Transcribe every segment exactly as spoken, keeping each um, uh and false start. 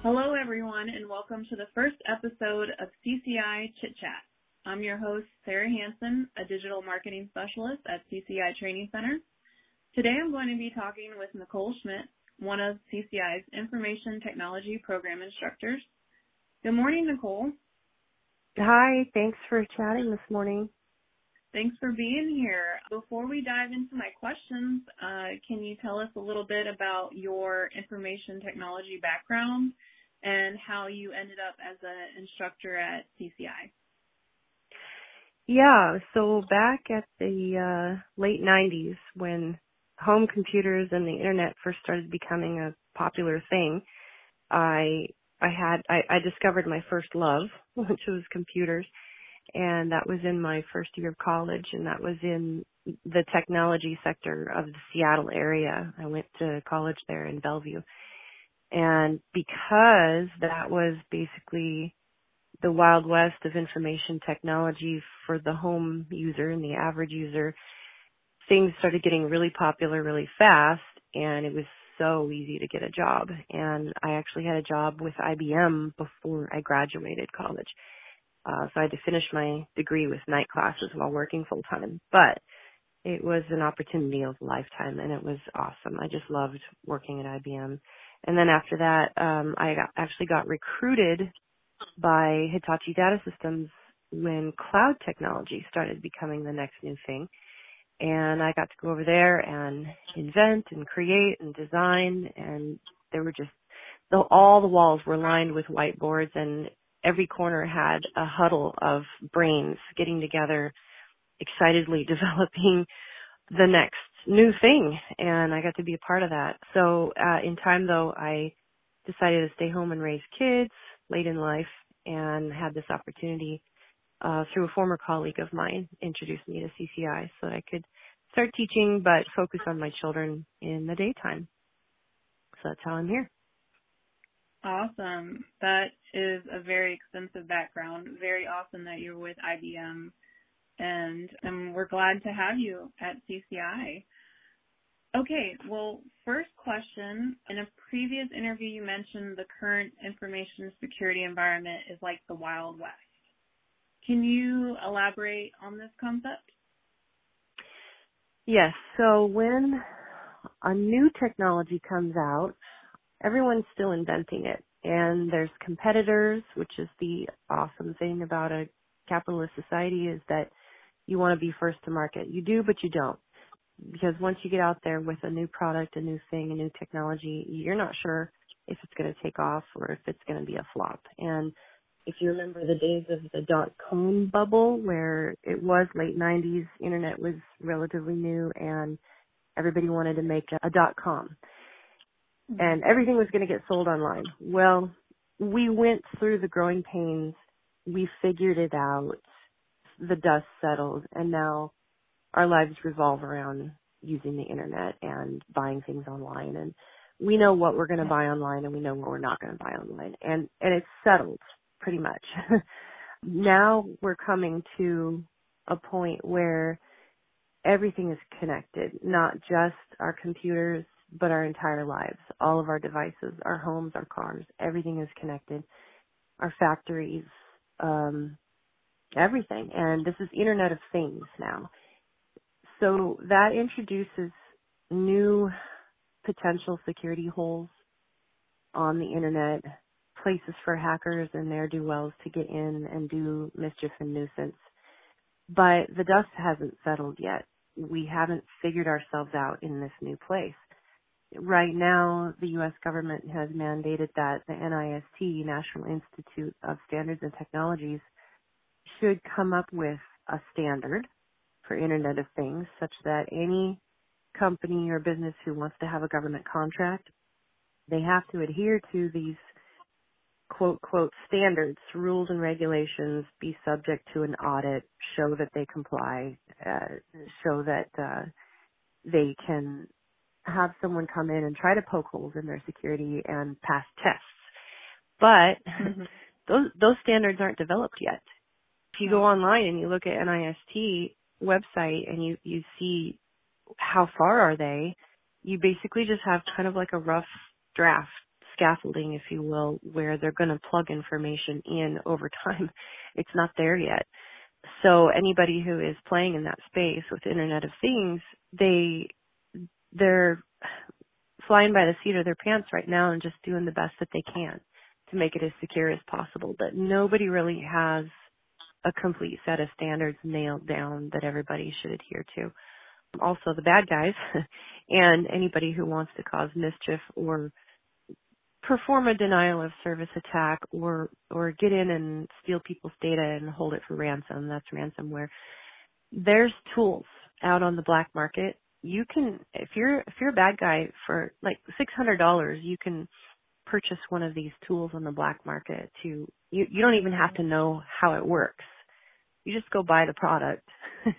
Hello, everyone, and welcome to the first episode of C C I Chit Chat. I'm your host, Sarah Hansen, a digital marketing specialist at C C I Training Center. Today, I'm going to be talking with Nicole Schmidt, one of C C I's Information Technology Program instructors. Good morning, Nicole. Hi, thanks for chatting this morning. Thanks for being here. Before we dive into my questions, uh, can you tell us a little bit about your information technology background and how you ended up as an instructor at C C I? Yeah, so back at the uh, late nineties when home computers and the internet first started becoming a popular thing, I I had I, I discovered my first love, which was computers. And that was in my first year of college, and that was in the technology sector of the Seattle area. I went to college there in Bellevue. And because that was basically the Wild West of information technology for the home user and the average user, things started getting really popular really fast, and it was so easy to get a job. And I actually had a job with I B M before I graduated college. Uh, so I had to finish my degree with night classes while working full time. But it was an opportunity of a lifetime, and it was awesome. I just loved working at I B M. And then after that, um, I got, actually got recruited by Hitachi Data Systems when cloud technology started becoming the next new thing. And I got to go over there and invent and create and design, and there were just, the, all the walls were lined with whiteboards, and every corner had a huddle of brains getting together, excitedly developing the next new thing, and I got to be a part of that. So uh, in time, though, I decided to stay home and raise kids late in life, and had this opportunity uh, through a former colleague of mine introduced me to C C I so that I could start teaching but focus on my children in the daytime. So that's how I'm here. Awesome. That is a very extensive background. Very awesome that you're with I B M, and, and we're glad to have you at C C I. Okay, well, first question. In a previous interview, you mentioned the current information security environment is like the Wild West. Can you elaborate on this concept? Yes, so when a new technology comes out, everyone's still inventing it. And there's competitors, which is the awesome thing about a capitalist society, is that you want to be first to market. You do, but you don't. Because once you get out there with a new product, a new thing, a new technology, you're not sure if it's going to take off or if it's going to be a flop. And if you remember the days of the dot-com bubble, where it was late nineties, internet was relatively new, and everybody wanted to make a, a dot-com. And everything was going to get sold online. Well, we went through the growing pains. We figured it out. The dust settled, and now our lives revolve around using the internet and buying things online. And we know what we're going to buy online, and we know what we're not going to buy online. And, and it's settled pretty much. Now we're coming to a point where everything is connected, not just our computers, but our entire lives. All of our devices, our homes, our cars, everything is connected. Our factories, um, everything. And this is Internet of Things now. So that introduces new potential security holes on the internet, places for hackers and ne'er-do-wells to get in and do mischief and nuisance. But the dust hasn't settled yet. We haven't figured ourselves out in this new place. Right now, the U S government has mandated that the N I S T, National Institute of Standards and Technologies, should come up with a standard for Internet of Things such that any company or business who wants to have a government contract, they have to adhere to these quote, quote, standards, rules and regulations, be subject to an audit, show that they comply, uh, show that uh, they can have someone come in and try to poke holes in their security and pass tests. But Mm-hmm. those those standards aren't developed yet. If you go online and you look at N I S T website and you, you see how far are they, you basically just have kind of like a rough draft scaffolding, if you will, where they're going to plug information in over time. It's not there yet. So anybody who is playing in that space with Internet of Things, they, they're flying by the seat of their pants right now and just doing the best that they can to make it as secure as possible. But nobody really has a complete set of standards nailed down that everybody should adhere to. Also, the bad guys and anybody who wants to cause mischief or perform a denial of service attack or or get in and steal people's data and hold it for ransom. That's ransomware. There's tools out on the black market. You can, if you're if you're a bad guy, for like six hundred dollars, you can purchase one of these tools on the black market. To you, you don't even have to know how it works. You just go buy the product.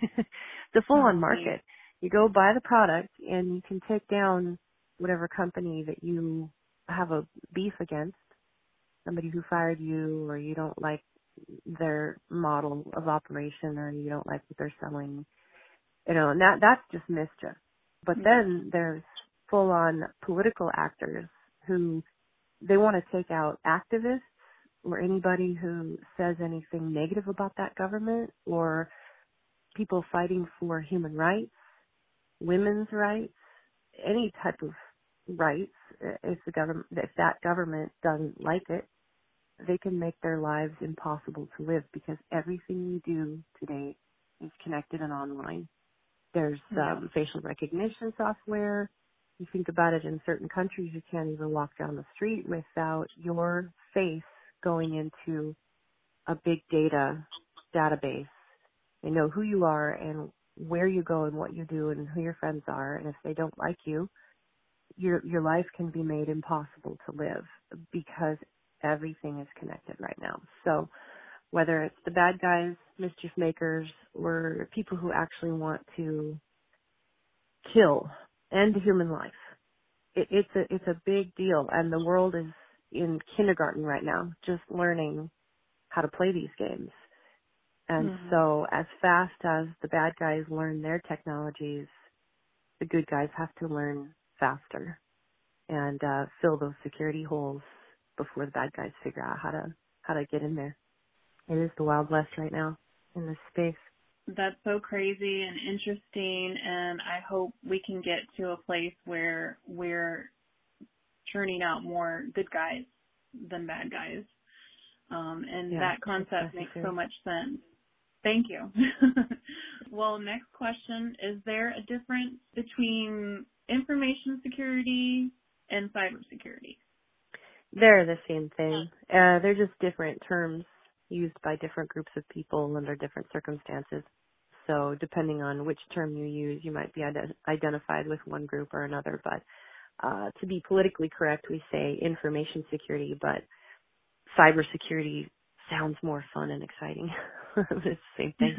The full-on market. You go buy the product and you can take down whatever company that you have a beef against, somebody who fired you, or you don't like their model of operation, or you don't like what they're selling, you know, and that, that's just mischief. But then there's full-on political actors who, they want to take out activists or anybody who says anything negative about that government, or people fighting for human rights, women's rights, any type of rights. If the government, if that government doesn't like it, they can make their lives impossible to live, because everything you do today is connected and online. There's um, facial recognition software. You think about it, in certain countries, you can't even walk down the street without your face going into a big data database. They know who you are and where you go and what you do and who your friends are. And if they don't like you, your your life can be made impossible to live, because everything is connected right now. So whether it's the bad guys, mischief makers, or people who actually want to kill, end human life, it, it's a it's a big deal. And the world is in kindergarten right now, just learning how to play these games. And mm-hmm. so as fast as the bad guys learn their technologies, the good guys have to learn faster and uh, fill those security holes before the bad guys figure out how to how to get in there. It is the Wild West right now in this space. That's so crazy and interesting, and I hope we can get to a place where we're churning out more good guys than bad guys. Um, and yeah, that concept makes so much sense. Thank you. Well, next question. Is there a difference between information security and cybersecurity? They're the same thing. Uh, they're just different terms used by different groups of people under different circumstances. So depending on which term you use, you might be ident- identified with one group or another. But uh, to be politically correct, we say information security, but cybersecurity sounds more fun and exciting. It's the same thing.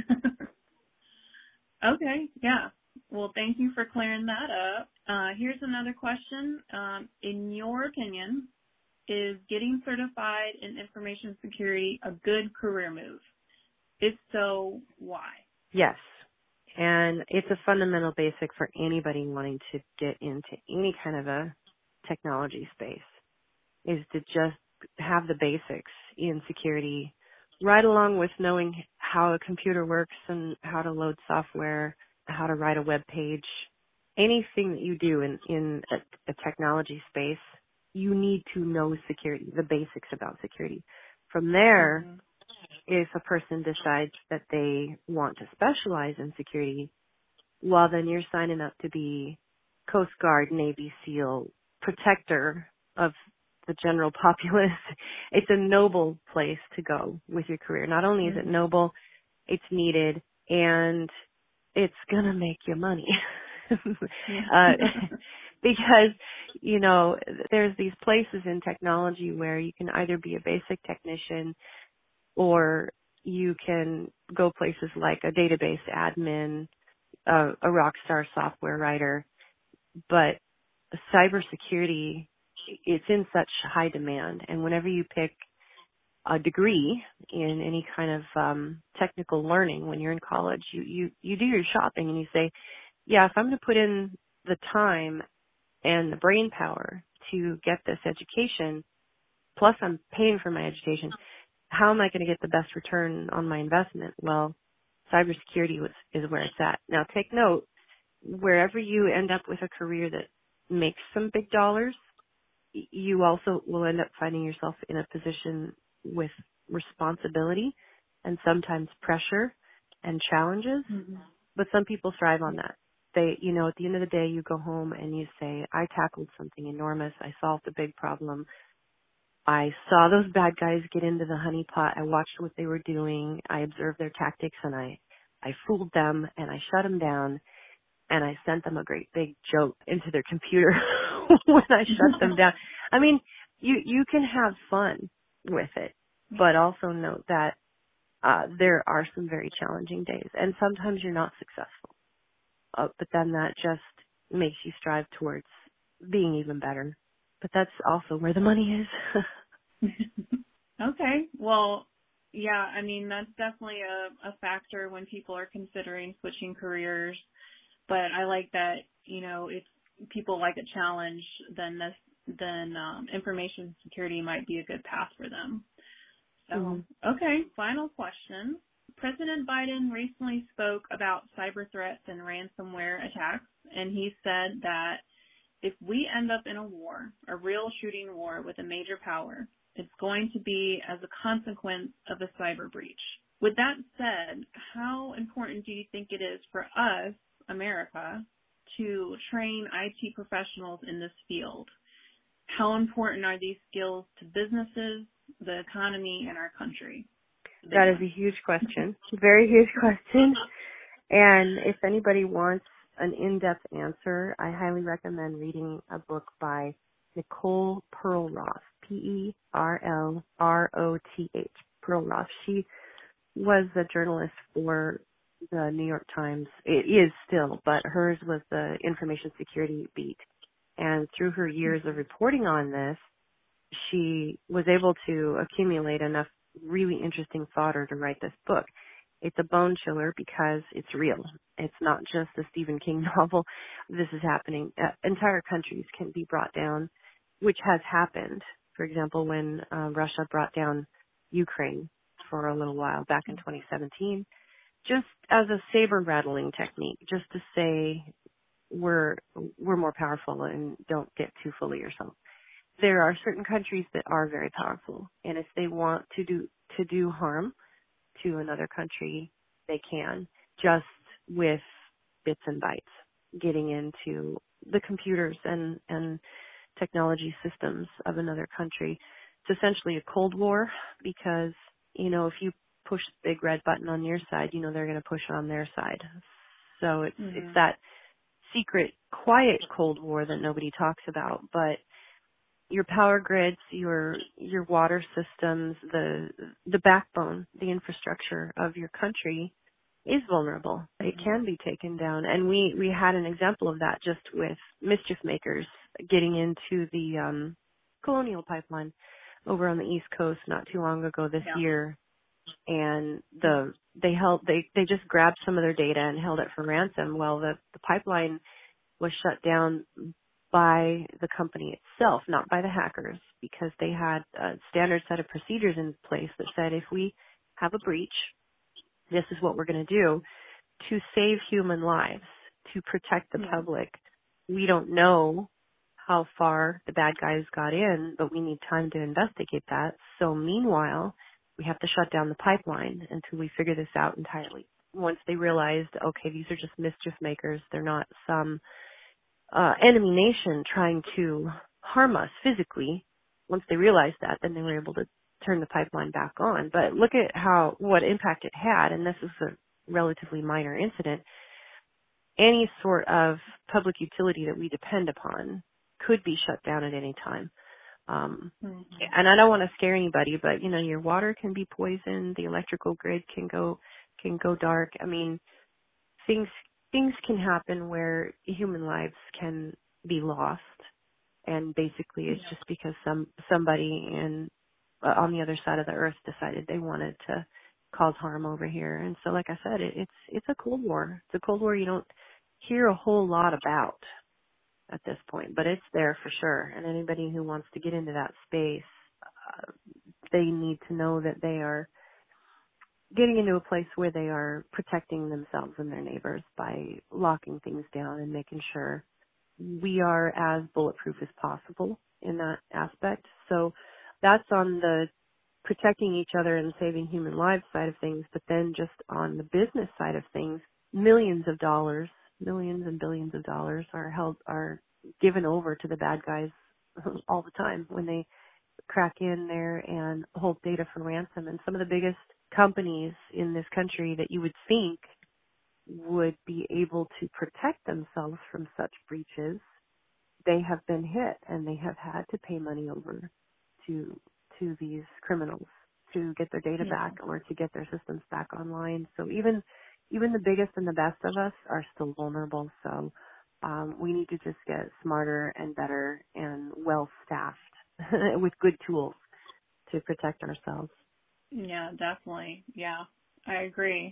Okay, yeah. Well, thank you for clearing that up. Uh, here's another question. Um, in your opinion, is getting certified in information security a good career move? If so, why? Yes. And it's a fundamental basic for anybody wanting to get into any kind of a technology space, is to just have the basics in security, right along with knowing how a computer works and how to load software, how to write a web page. Anything that you do in, in a, a technology space, you need to know security, the basics about security. From there, mm-hmm. if a person decides that they want to specialize in security, well, then you're signing up to be Coast Guard, Navy SEAL, protector of the general populace. It's a noble place to go with your career. Not only is it noble, it's needed, and it's going to make you money. uh, because, you know, there's these places in technology where you can either be a basic technician or you can go places like a database admin, uh, a rock star software writer. But cybersecurity, it's in such high demand. And whenever you pick a degree in any kind of um, technical learning when you're in college, you, you, you do your shopping and you say, yeah, if I'm going to put in the time and the brain power to get this education, plus I'm paying for my education. How am I going to get the best return on my investment? Well, cybersecurity was, is where it's at. Now take note, wherever you end up with a career that makes some big dollars, y- you also will end up finding yourself in a position with responsibility and sometimes pressure and challenges. Mm-hmm. But some people thrive on that. They, you know, at the end of the day, you go home and you say, I tackled something enormous. I solved a big problem. I saw those bad guys get into the honeypot. I watched what they were doing. I observed their tactics and I, I fooled them and I shut them down and I sent them a great big joke into their computer when I shut them down. I mean, you, you can have fun with it, but also note that uh, there are some very challenging days and sometimes you're not successful. Uh, but then that just makes you strive towards being even better. But that's also where the money is. Okay. Well, yeah, I mean, that's definitely a, a factor when people are considering switching careers. But I like that, you know, if people like a challenge, then this, then um, information security might be a good path for them. So, Mm-hmm. okay, final question. President Biden recently spoke about cyber threats and ransomware attacks, and he said that if we end up in a war, a real shooting war with a major power, it's going to be as a consequence of a cyber breach. With that said, how important do you think it is for us, America, to train I T professionals in this field? How important are these skills to businesses, the economy, and our country? That is a huge question. Very huge question. And if anybody wants an in-depth answer, I highly recommend reading a book by Nicole Perlroth, P E R L R O T H, Perlroth. She was the journalist for the New York Times. It is still, but hers was the information security beat. And through her years of reporting on this, she was able to accumulate enough really interesting fodder to write this book. It's a bone chiller because it's real. It's not just a Stephen King novel. This is happening. Uh, entire countries can be brought down, which has happened. For example, when uh, Russia brought down Ukraine for a little while back in twenty seventeen, just as a saber rattling technique, just to say we're we're more powerful and don't get too full of yourself. There are certain countries that are very powerful, and if they want to do to do harm to another country, they can, just with bits and bytes, getting into the computers and, and technology systems of another country. It's essentially a Cold War because, you know, if you push the big red button on your side, you know they're going to push it on their side. So it's Mm-hmm. it's that secret, quiet Cold War that nobody talks about, but your power grids, your your water systems, the the backbone, the infrastructure of your country is vulnerable. It can be taken down. And we, we had an example of that just with mischief makers getting into the um Colonial Pipeline over on the East Coast not too long ago this Yeah. year. And the they held they, they just grabbed some of their data and held it for ransom. Well, the, the pipeline was shut down by the company itself, not by the hackers, because they had a standard set of procedures in place that said if we have a breach, this is what we're going to do to save human lives, to protect the Yeah. public. We don't know how far the bad guys got in, but we need time to investigate that. So meanwhile, we have to shut down the pipeline until we figure this out entirely. Once they realized, okay, these are just mischief makers, they're not some uh, enemy nation trying to harm us physically. Once they realized that, then they were able to turn the pipeline back on. But look at how, what impact it had, and this is a relatively minor incident. Any sort of public utility that we depend upon could be shut down at any time. Um, Mm-hmm. and I don't want to scare anybody, but you know, your water can be poisoned, the electrical grid can go, can go dark. I mean, things things can happen where human lives can be lost, and basically it's Yeah. just because some somebody in uh, on the other side of the earth decided they wanted to cause harm over here. And so, like I said, it, it's it's a Cold War. It's a Cold War you don't hear a whole lot about. at this point, but it's there for sure. And anybody who wants to get into that space, uh, they need to know that they are getting into a place where they are protecting themselves and their neighbors by locking things down and making sure we are as bulletproof as possible in that aspect. So that's on the protecting each other and saving human lives side of things, but then just on the business side of things, millions of dollars, millions and billions of dollars are held, are given over to the bad guys all the time when they crack in there and hold data for ransom. And some of the biggest companies in this country that you would think would be able to protect themselves from such breaches, they have been hit and they have had to pay money over to to these criminals to get their data Yeah. back or to get their systems back online. So even even the biggest and the best of us are still vulnerable. So um, we need to just get smarter and better and well staffed with good tools to protect ourselves. Yeah, definitely. Yeah, I agree.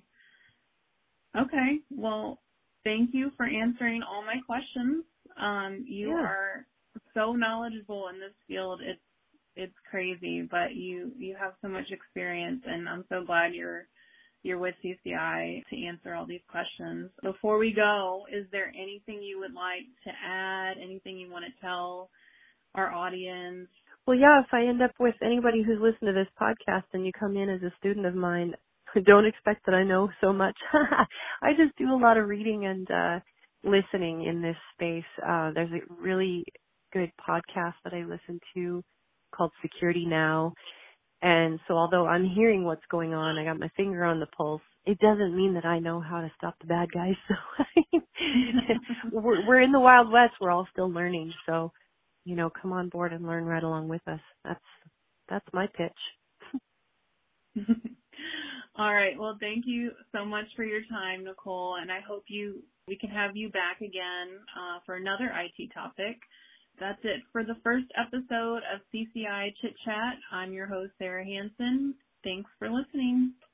Okay. Well, thank you for answering all my questions. Um, you Yeah. are so knowledgeable in this field. It's it's crazy, but you you have so much experience, and I'm so glad you're you're with C C I to answer all these questions. Before we go, is there anything you would like to add? Anything you want to tell our audience? Well, yeah, if I end up with anybody who's listened to this podcast and you come in as a student of mine, don't expect that I know so much. I just do a lot of reading and uh, listening in this space. Uh, there's a really good podcast that I listen to called Security Now. And so although I'm hearing what's going on, I got my finger on the pulse, it doesn't mean that I know how to stop the bad guys. So we're, we're in the Wild West. We're all still learning. So, you know, come on board and learn right along with us. That's, that's my pitch. All right. Well, thank you so much for your time, Nicole, and I hope you we can have you back again uh, for another I T topic. That's it for the first episode of C C I Chit Chat. I'm your host, Sarah Hansen. Thanks for listening.